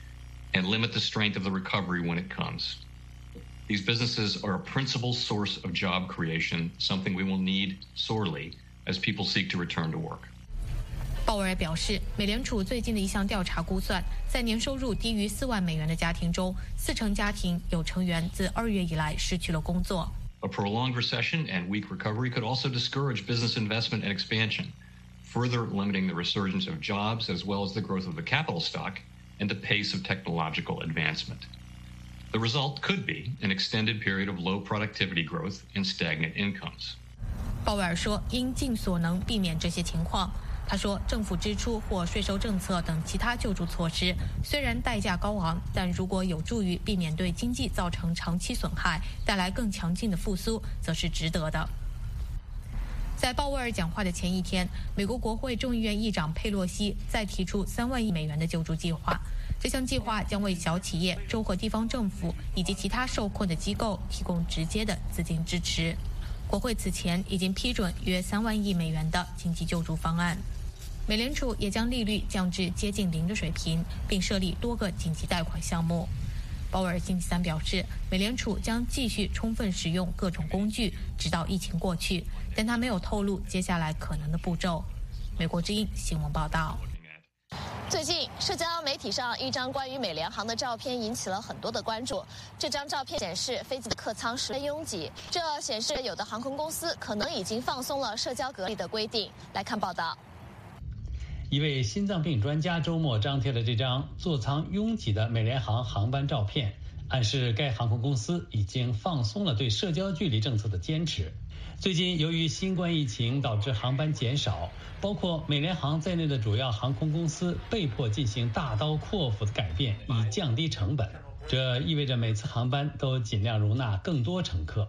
I: and limit the strength of the recovery when it comes. These businesses are a principal source of job creation, something we will need sorely as people seek to return to work.
G: 鲍威尔表示，美联储最近的一项调查估算，在年收入低于四万美元的家庭中，四成家庭有成员自二月以来失去了工作。
I: A prolonged recession and weak recovery could also discourage business investment and expansion, further limiting the resurgence of jobs as well as the growth of the capital stock and the pace of technological advancement. The result could be an extended period of low productivity growth and stagnant incomes.
G: 鲍威尔说，应尽所能避免这些情况。他说，政府支出或税收政策等其他救助措施虽然代价高昂，但如果有助于避免对经济造成长期损害，带来更强劲的复苏，则是值得的。在鲍威尔讲话的前一天，美国国会众议院议长佩洛西再提出三万亿美元的救助计划。这项计划将为小企业、州和地方政府以及其他受困的机构提供直接的资金支持。国会此前已经批准约三万亿美元的经济救助方案。美联储也将利率降至接近零的水平，并设立多个紧急贷款项目。鲍威尔星期三表示，美联储将继续充分使用各种工具，直到疫情过去，但他没有透露接下来可能的步骤。美国之音新闻报道。
A: 最近，社交媒体上一张关于美联航的照片引起了很多的关注。这张照片显示飞机的客舱十分拥挤，这显示有的航空公司可能已经放松了社交隔离的规定。来看报道。
B: 一位心脏病专家周末张贴了这张座舱拥挤的美联航航班照片，暗示该航空公司已经放松了对社交距离政策的坚持。最近由于新冠疫情导致航班减少，包括美联航在内的主要航空公司被迫进行大刀阔斧的改变，以降低成本。这意味着每次航班都尽量容纳更多乘客。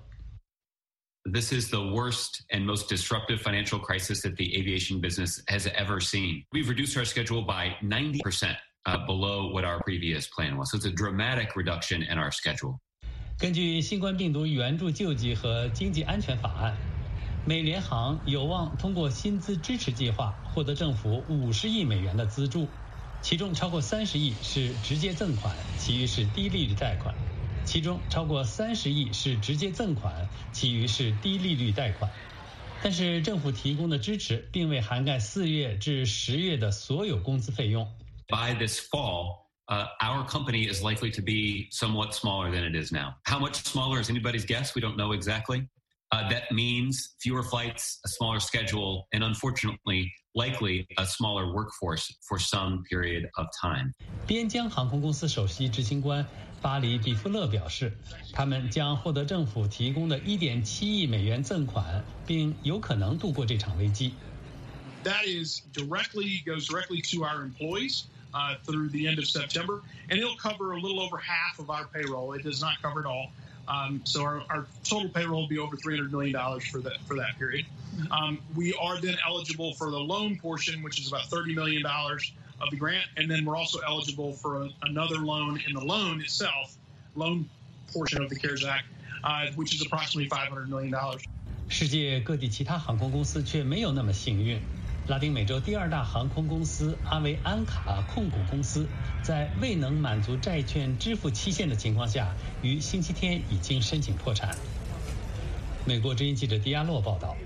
J: This is the worst and most disruptive financial crisis that the aviation business has ever seen. We've reduced our schedule by ninety percent uh, below what our previous plan was. So it's a dramatic reduction in our schedule.
B: 根据新冠病毒援助救济和经济安全法案，美联航有望通过薪资支持计划获得政府五十亿美元的资助，其中超过三十亿是直接赠款，其余是低利率贷款。
K: 其中超过三十亿是直接赠款，其余是低利率贷款。但是政府提供的支持并未涵盖四月至十月的所有工资费用。
J: By this fall, uh, our company is likely to be somewhat smaller than it is now. How much smaller is anybody's guess? We don't know exactly. Uh, that means fewer flights, a smaller schedule, and unfortunately, likely a smaller workforce for some period of time.
K: 边疆航空公司首席执行官巴里比夫勒表示，他们将获得政府提供的 一点七亿美元赠款，并有可能度过这场危机。
M: That is directly goes directly to our employees uh, through the end of September, and it'll cover a little over half of our payroll. It does not cover it all. Um, so our, our total payroll will be over three hundred million dollars for that for that period. Um, we are then eligible for the loan portion, which is about thirty million dollars of the grant, and then we're also eligible for a, another loan in the loan itself, loan portion of the CARES Act, uh, which is approximately five hundred million dollars.
K: 世界各地其他航空公司却没有那么幸运。拉丁美洲第二大航空公司阿维安卡控股公司在未能满足债券支付期限的情况下，于星期天已经申请破产。美国之音记者迪亚洛报道。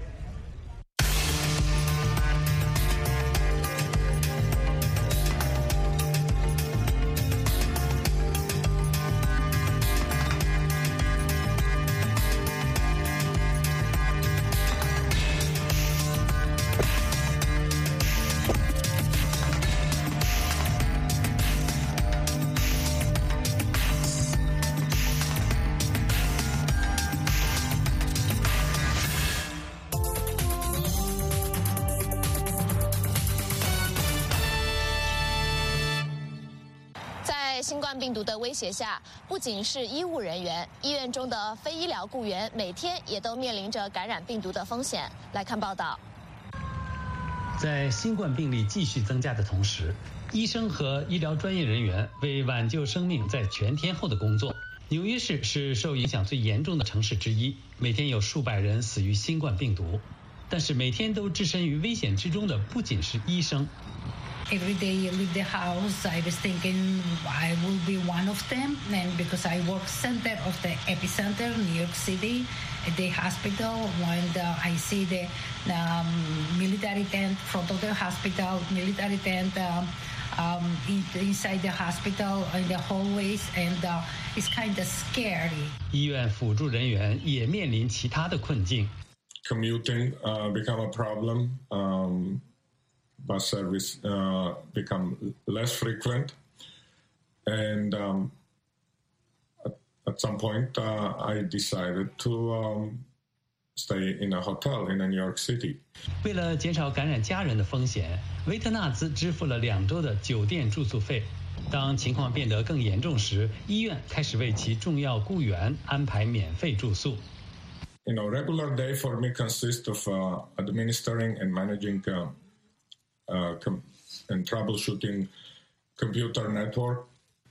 A: 新冠病毒的威胁下，不仅是医务人员，医院中的非医疗雇员每天也都面临着感染病毒的风险。来看报道。
K: 在新冠病例继续增加的同时，医生和医疗专业人员为挽救生命在全天候的工作。纽约市是受影响最严重的城市之一，每天有数百人死于新冠病毒。但是每天都置身于危险之中的不仅是医生。
N: Every day I leave the house, I was thinking I will be one of them. And because I work center of the epicenter, New York City, at the hospital, when uh, I see the um, military tent front of the hospital, military tent um, um, in, inside the hospital, in the hallways, and uh, it's kind of scary.
K: 医院辅助人员也面临其他的困境。
O: Commuting uh, become a problem. Um, Bus service uh, become less frequent, and um, at, at some point uh, I decided to um, stay in a hotel in New York City.
K: 为了减少感染家人的风险，维特纳兹支付了两周的酒店住宿费。当情况变得更严重时，医院开始为其重要雇员安排免费住宿。
O: You know, regular day for me consists of uh, administering and managing. Uh, Uh, com- and troubleshooting computer network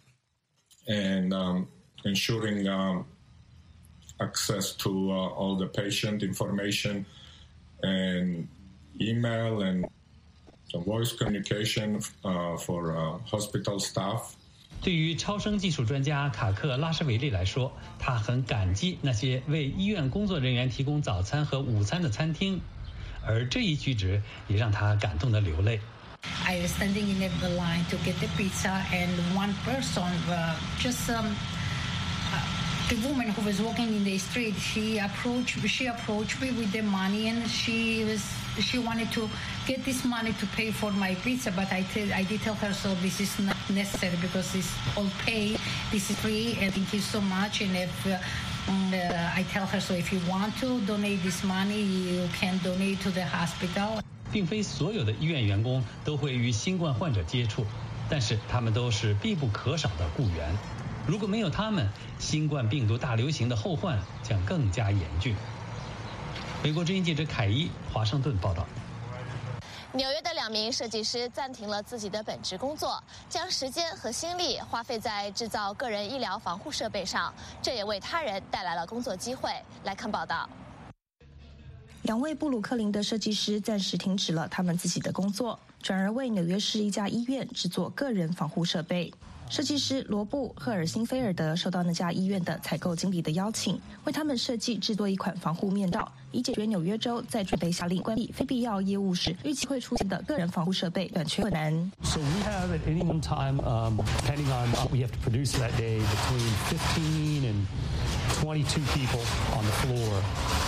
O: and um, ensuring um, access to uh, all the patient information and email and voice communication uh, for uh, hospital staff.
K: 对于超声技术专家卡克拉什维利来说，他很感激那些为医院工作人员提供早餐和午餐的餐厅。而这一举止也让他感动得流泪。
N: I was standing in the line to get the pizza, and one person uh, just um, uh, the woman who was walking in the street, she approached she approached me with the money, and she was she wanted to get this money to pay for my pizza, but I tell I did tell her, so this is not necessary because it's all paid. This is free, and thank you so much. And if uh, Uh, I tell her, so if you want to donate this money, you can donate to the hospital.
K: 并非所有的医院员工都会与新冠患者接触，但是他们都是必不可少的雇员。如果没有他们，新冠病毒大流行的后患将更加严峻。美国之音记者凯伊华盛顿报道。
A: 纽约的两名设计师暂停了自己的本职工作，将时间和心力花费在制造个人医疗防护设备上，这也为他人带来了工作机会。来看报道。
L: 两位布鲁克林的设计师暂时停止了他们自己的工作，转而为纽约市一家医院制作个人防护设备。设计师罗布·赫尔辛菲尔德受到那家医院的采购经理的邀请，为他们设计制作一款防护面罩，以解决纽约州在准备下令关闭非必要业务时预期会出现的个人防护设备短缺困难。
P: So we have at any one time, um, depending on what we have to produce that day, between fifteen and twenty-two people on the floor.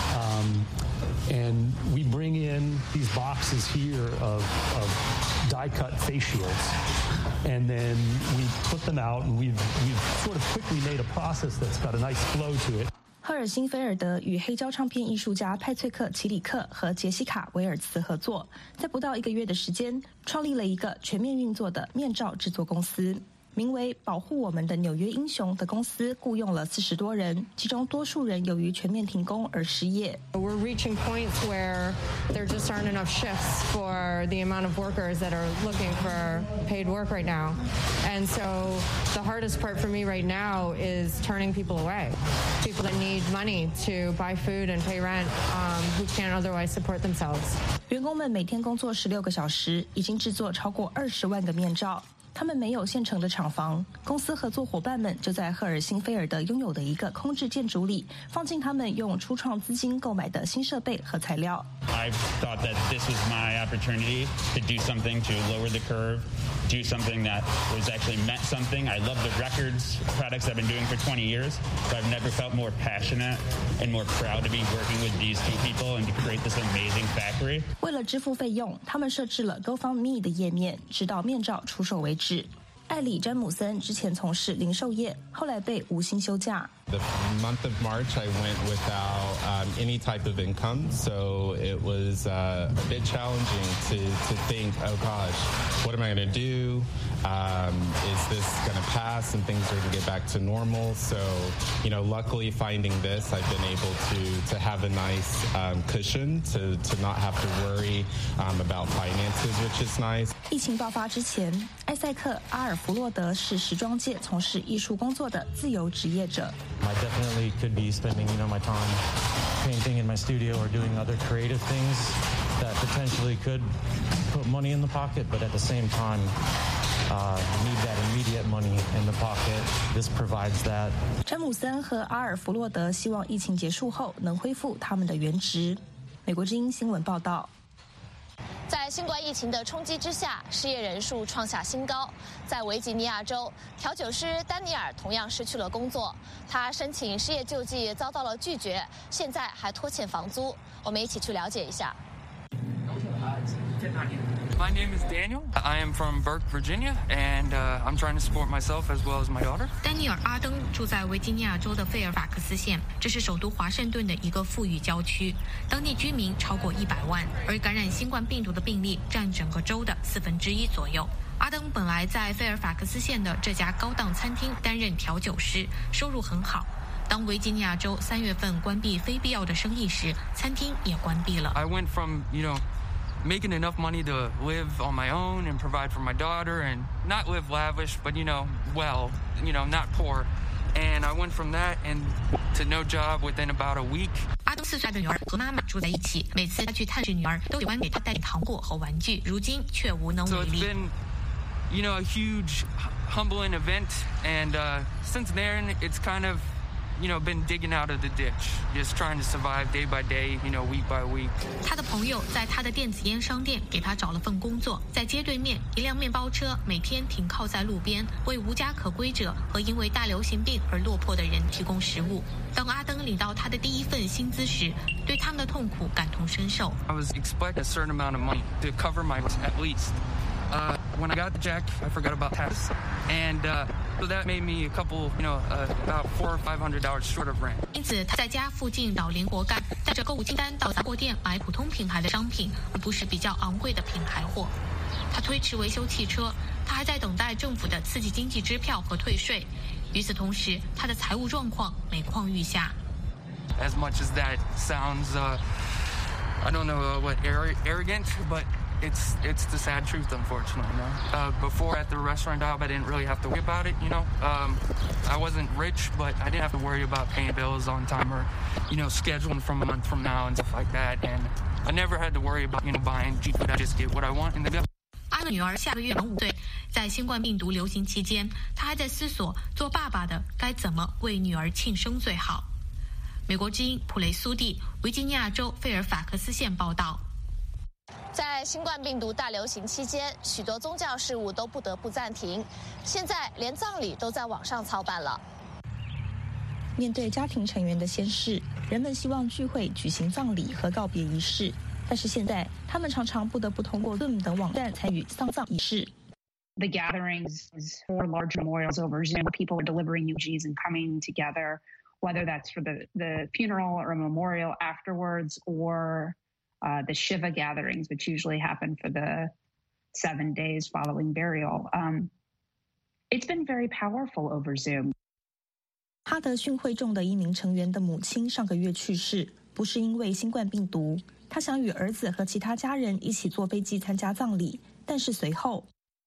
P: Um, and we bring in these boxes here of, of die-cut face shields, and then we put them out, and we've, we've sort of quickly made a process that's got a nice flow to it.
L: 赫尔辛菲尔德与黑胶唱片艺术家派翠克·齐里克和杰西卡·维尔茨合作，在不到一个月的时间，创立了一个全面运作的面罩制作公司。名为保护我们的纽约英雄的公司雇佣了四十多人，其中多数人由于全面停工而失业。
Q: We're reaching points where there just aren't enough shifts for the amount of workers that are looking for paid work right now. And so the hardest part for me right now is turning people away. People that need money to buy food and pay rent, um, who can't otherwise support themselves.
L: 员工们每天工作十六个小时，已经制作超过二十万个面罩。他们没有现成的厂房，公司合作伙伴们就在赫尔辛菲尔德拥有的一个空置建筑里，放进他们用初创资金购买的新设备和材料。
R: I thought that this was my opportunity to do something to lower the curve, do something that was actually meant something. I love the records products I've been doing for twenty years, but I've never felt more passionate and more proud to be working with these two people and to create this amazing factory.
L: 为了支付费用，他们设置了 GoFundMe 的页面，直到面罩出售为止。艾里·詹姆森之前从事零售业，后来被无薪休假。
T: The month of March, I went without um, any type of income, so it was uh, a bit challenging to, to think, oh gosh, what am I going to do? Um, is this going to pass and things are going to get back to normal? So, you know, luckily finding this, I've been able to, to have a nice um, cushion to, to not have to worry um, about finances, which is nice.
L: 疫情爆发之前，艾塞克·阿尔弗洛德是时装界从事艺术工作的自由职业者。
U: I definitely could be spending, you know, my time painting in my studio or doing other creative things that potentially could put money in the pocket, but at the same time, uh, need that immediate money in the pocket. This provides that.
L: 詹姆森和阿尔弗洛德希望疫情结束后能恢复他们的原职。美国之音新闻报道。
A: 在新冠疫情的冲击之下，失业人数创下新高。在维吉尼亚州，调酒师丹尼尔同样失去了工作，他申请失业救济遭到了拒绝，现在还拖欠房租。我们一起去了解一下。
Z: My name is Daniel. I am from Burke, Virginia, and uh, I'm trying to support myself as well as my daughter.
G: 丹尼尔·阿登住在维吉尼亚州的费尔法克斯县，这是首都华盛顿的一个富裕郊区，当地居民超过一百万，而感染新冠病毒的病例占整个州的四分之一左右。阿登本来在费尔法克斯县的这家高档餐厅担任调酒师，收入很好。当维吉尼亚州三月份关闭非必要的生意时，餐厅也关闭了。
Z: I went from, you know, making enough money to live on my own and provide for my daughter and not live lavish, but, you know, well, you know, not poor. And I went from that and to no job within about a week.
G: 阿登四岁的女儿和妈妈住在一起，每次他去探视女儿，都喜欢给她带点糖果和玩具，如今却无能为力。
Z: So it's been, you know, a huge, humbling event, and uh, since then, it's kind of, you know, been digging out of the ditch, just trying to survive day by day, you know, week by week.
G: 他的朋友在他的电子烟商店给他找了份工作，在街对面一辆面包车每天停靠在路边，为无家可归者和因为大流行病而落魄的人提供食物。当阿登领到他的第一份薪资时，对他们的痛苦感同身受。
Z: I was expecting a certain amount of money to cover my at least. Uh, when I got the check, I forgot about tax, and uh, so that made me a couple, you know, uh, about four or five hundred dollars short of rent.
G: 因此，他在家附近找零活干，带着购物清单到杂货店买普通品牌的商品，而不是比较昂贵的品牌货。他推迟维修汽车，他还在等待政府的刺激经济支票和退税。与此同时，他的财务状况每况愈下。
Z: As much as that sounds, uh, I don't know what arrogant, but it's it's the sad truth, unfortunately. You know? uh, before at the restaurant job, I didn't really have to worry about it. You know, um, I wasn't rich, but I didn't have to worry about paying bills on time or, you know, scheduling from a month from now and stuff like that. And I never had to worry about, you know, buying cheap food. I just get what I want in the bill.
G: 阿的女儿下个月满五岁，在新冠病毒流行期间，他还在思索做爸爸的该怎么为女儿庆生最好。美国之音普雷苏蒂，维吉尼亚州费尔法克斯县报道。
A: 在新冠病毒大流行期间，许多宗教事务都不得不暂停，现在连葬礼都在网上操办了。
L: 面对家庭成员的仙逝，人们希望聚会举行葬礼和告别仪式。但是现在，他们常常不得不通过 Zoom 等网站参与丧葬仪式。
C: The gatherings for large memorials over Zoom, people are delivering eulogies and coming together, whether that's for the, the funeral or a memorial afterwards, or uh, the Shiva gatherings, which usually happen for the seven days following burial. Um, it's been very powerful over Zoom.
L: 哈德逊会众的一名成员的母亲上个月去世，不是因为新冠病毒。他想与儿子和其他家人一起坐飞机参加葬礼，但是随后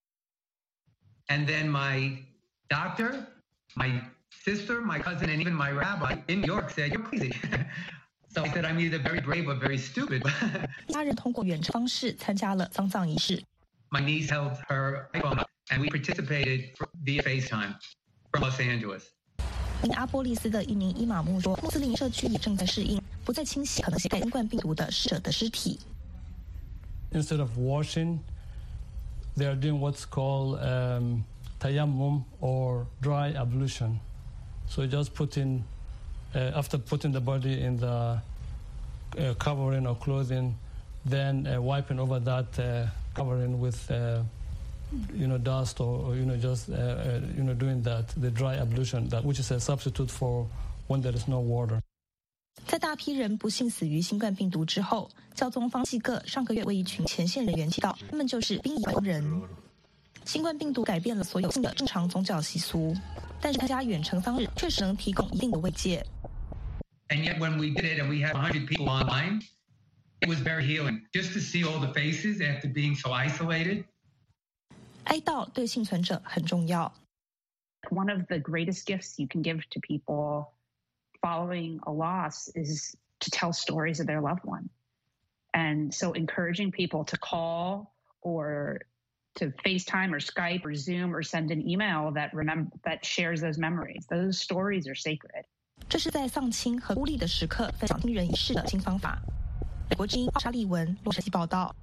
S: And then my doctor, my sister, my cousin, and even my rabbi in New York said, "You're crazy." So I said, "I'm either very brave or very stupid."
L: 家人通过远程方式参加了丧葬仪式。
S: My niece held her iPhone up, and we participated via FaceTime from Los Angeles.
L: 明阿波利斯的一名伊玛目说，穆斯林社区也正在适应，不再清洗可能携带新冠病毒的逝者的尸体。
P: Instead of washing, they are doing what's called um, tayammum or dry ablution. So just putting, uh, after putting the body in the uh, covering or clothing, then uh, wiping over that uh, covering with. Uh, you know, dust or, or you know, just, uh, uh, you know, doing that, the dry ablution, that which is a substitute for when there is no water.
L: 在大批人不幸死于新冠病毒之后，教宗方济各上个月为一群前线人员祈祷，他们就是殡仪工人。新冠病毒改变了所有新的正常宗教习俗，但是参加远程丧事确实能提供一定的慰藉。
S: And yet when we did it and we had one hundred people online, it was very healing. Just to see all the faces after being so isolated.
L: 哀悼对幸存者很重要。
C: One of the greatest gifts you can give to people following a loss is to tell stories of their loved one. And so encouraging people to call or to FaceTime or Skype or Zoom or send an email that remember that shares those memories. Those stories are sacred.
L: 这是在丧亲和孤立的时刻分享亲人仪式的新方法。美国之音沙利文洛杉矶报道。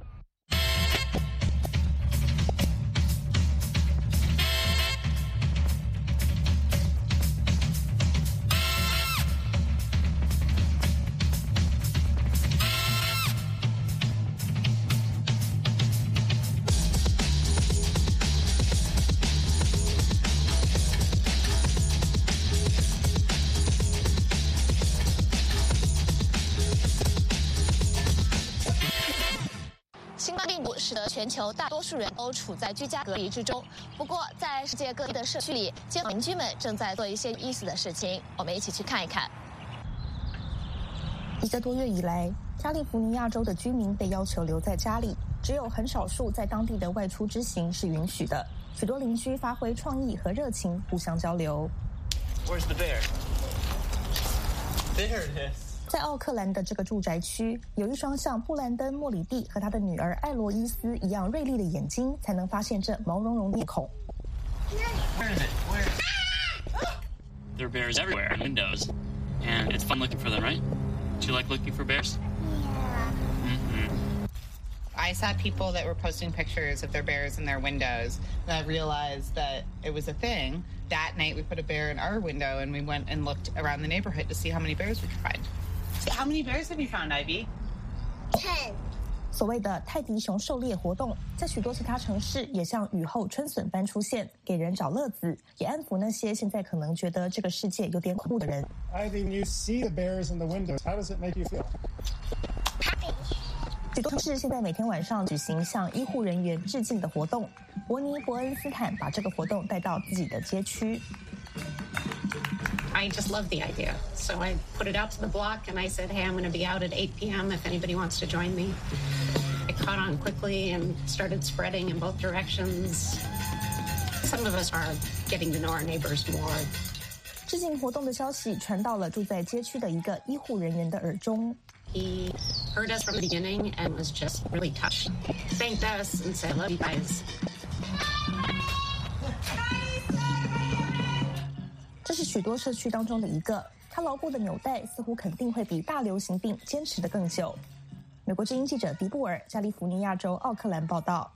A: 使得全球大多数人都处在居家隔离之中。不过，在世界各地的社区里，街坊邻居们正在做一些有意思的事情。我们一起去看一看。
L: 一个多月以来，加利福尼亚州的居民被要求留在家里，只有很少数在当地的外出之行是允许的。许多邻居发挥创意和热情，互相交流。
V: Where's the bear? There it is.
L: 在奥克兰的这个住宅区，有一双像布兰登·莫里蒂和他的女儿艾罗伊斯一样锐利的眼睛，才能发现这毛茸茸的面孔。
V: Where is it? Where? There are bears everywhere in windows, and it's fun looking for them, right? Do you like looking for bears?
W: Yeah.
V: Mm-hmm.
W: I saw people that were posting pictures of their bears in their windows, and I realized that it was a thing. That night, we put a bear in our window, and we went and looked around the neighborhood to see how many bears we could find. How many bears have you found, Ivy? Ten.
L: 所谓的泰迪熊狩猎活动，在许多其他城市也像雨后春笋般出现，给人找乐子，也安抚那些现在可能觉得这个世界有点恐怖的人。
X: Ivy, when you see the bears in the windows, how does it make you feel?
W: Happy.
L: 许多城市现在每天晚上举行向医护人员致敬的活动。伯尼·伯恩斯坦把这个活动带到自己的街区。
Y: I just love the idea. So I put it out to the block and I said, hey, I'm going to be out at eight p.m. if anybody wants to join me. it caught on quickly and started spreading in both directions. Some of us are getting to know our neighbors more.
L: 致敬活动的消息传到了住在街区的一个医护人员的耳中。
Y: He heard us from the beginning and was just really touched. Thanked us and said, "Love you guys."
L: 这是许多社区当中的一个，他牢固的纽带似乎肯定会比大流行病坚持得更久。美国之音记者迪布尔，加利福尼亚州奥克兰报道。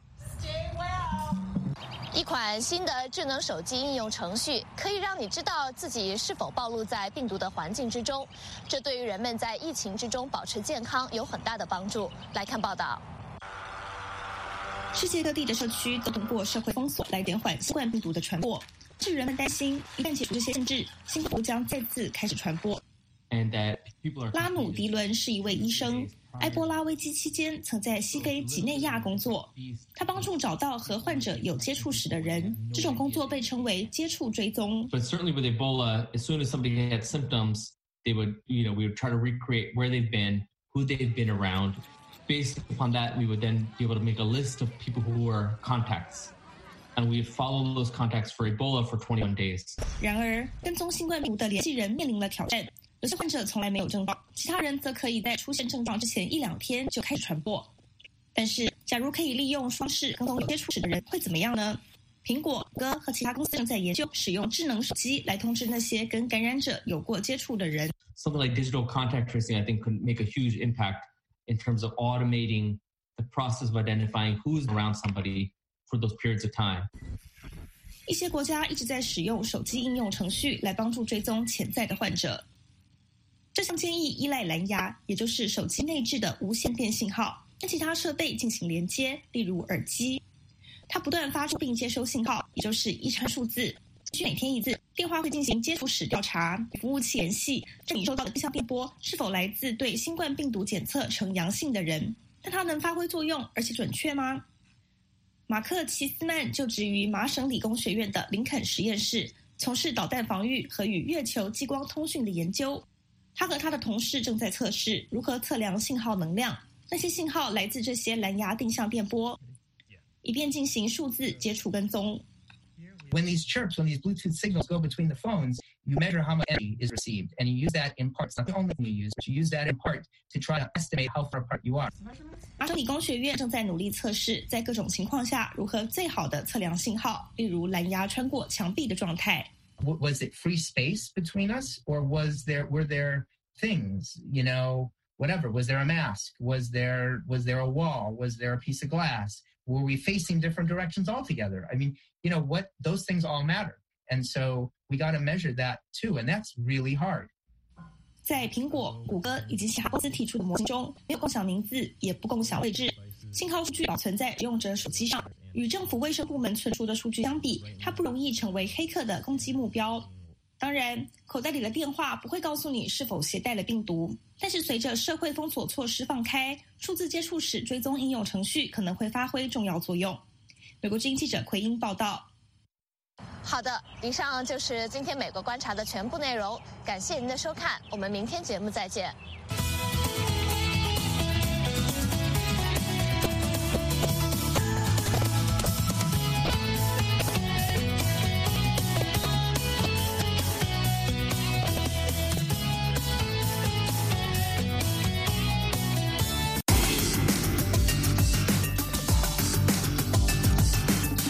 A: 一款新的智能手机应用程序可以让你知道自己是否暴露在病毒的环境之中，这对于人们在疫情之中保持健康有很大的帮助。来看报道。
L: 世界各地的社区都通过社会封锁来减缓新冠病毒的传播，致人们担心一旦解除这些限制，新冠病毒将再次开始传播。拉努迪伦是一位医生，埃波拉危机期间曾在西非几内亚工作，他帮助找到和患者有接触史的人，这种工作被称为接触追踪。
B: But certainly with Ebola, as soon as somebody had symptoms, they would, you know, we would try to recreate where they've been, who they've been around. Based upon that, we would then be able to make a list of people who were contacts. And we follow those contacts for Ebola for twenty-one days.
L: 然而，跟踪新冠病毒的联系人面临了挑战。有些患者从来没有症状，其他人则可以在出现症状之前一两天就开始传播。但是，假如可以利用方式跟踪有接触史的人，会怎么样呢？苹果、谷歌和其他公司正在研究使用智能手机来通知那些跟感染者有过接触的人。
B: Something like digital contact tracing, I think, could make a huge impact in terms of automating the process of identifying who's around somebody for those periods of time.
L: 一些国家一直在使用手机应用程序来帮助追踪潜在的患者。这项建议依赖蓝牙，也就是手机内置的无线电信号，跟其他设备进行连接，例如耳机。它不断发出并接收信号，也就是一串数字，需每天一次。电话会进行接触史调查，服务器联系这你收到的这项电波是否来自对新冠病毒检测呈阳性的人，但它能发挥作用而且准确吗？马克·齐斯曼就职于麻省理工学院的林肯实验室，从事导弹防御和与月球激光通讯的研究。他和他的同事正在测试如何测量信号能量，那些信号来自这些蓝牙定向电波，以便进行数字接触跟踪。
D: When these chirps, when these Bluetooth signals go between the phones, you measure how much energy is received, and you use that in part. It's not the only thing you use, but you use that in part to try to estimate how far apart you are.
L: 麻省理工学院正在努力测试，在各种情况下如何最好的测量信号，例如蓝牙穿过墙壁的状态。
D: Was it free space between us, or was there were there things, you know, whatever? Was there a mask? Was there was there a wall? Was there a piece of glass? Were we facing different directions altogether? I mean, you know what? Those things all matter, and so we got to measure that too, and that's really hard.
L: 在苹果、谷歌以及其他公司提出的模型中，没有共享名字，也不共享位置，信号数据保存在使用者手机上。与政府卫生部门存储的数据相比，它不容易成为黑客的攻击目标。当然，口袋里的电话不会告诉你是否携带了病毒，但是随着社会封锁措施放开，数字接触史追踪应用程序可能会发挥重要作用。美国之音记者奎英报道。
A: 好的，以上就是今天美国观察的全部内容，感谢您的收看，我们明天节目再见。